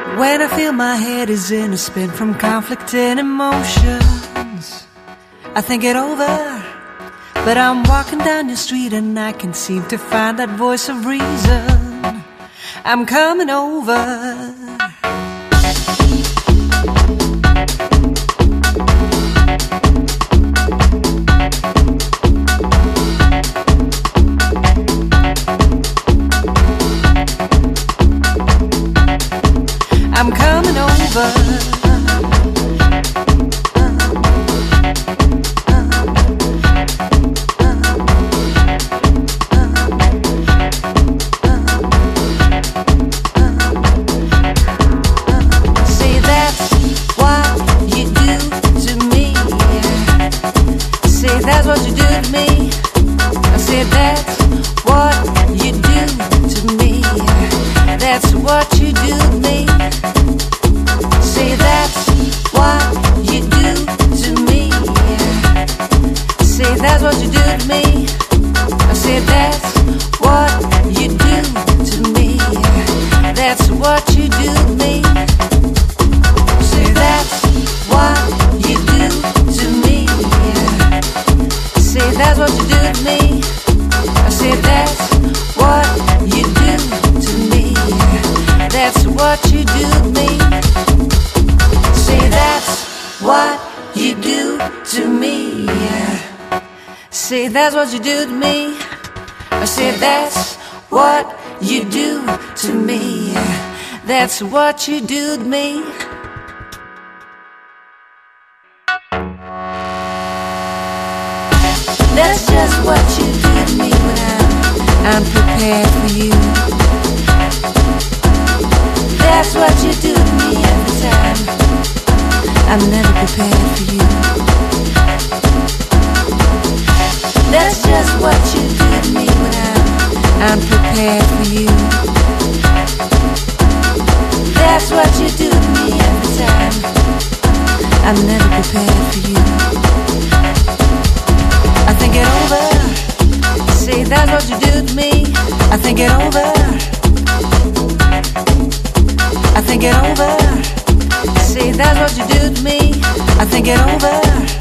When I feel my head is in a spin from conflicting emotions, I think it over. But I'm walking down the street and I can seem to find that voice of reason. I'm coming over. I'm coming over. Say that's what you do to me. Say that's what you do to me. I say that's what you do to me. That's what you do to me. Say that's what you do to me. Say that's what you do to me. I say that's what you do to me. That's what you do to me. Say that's what you do to me. Say that's what you do to me. I say that's what you do to me. That's what you do to me. Say that's what you do to me. Say that's what you do to me. I say that's what you do to me. That's what you do to me. That's just what you do to me when I'm prepared for you. That's what you do to me every time I'm never prepared for you. That's just what you do to me when I'm prepared for you. That's what you do to me every time I'm never prepared for you. I think it over. Say that's what you do to me. I think it over. I think it over. Say that's what you do to me. I think it over.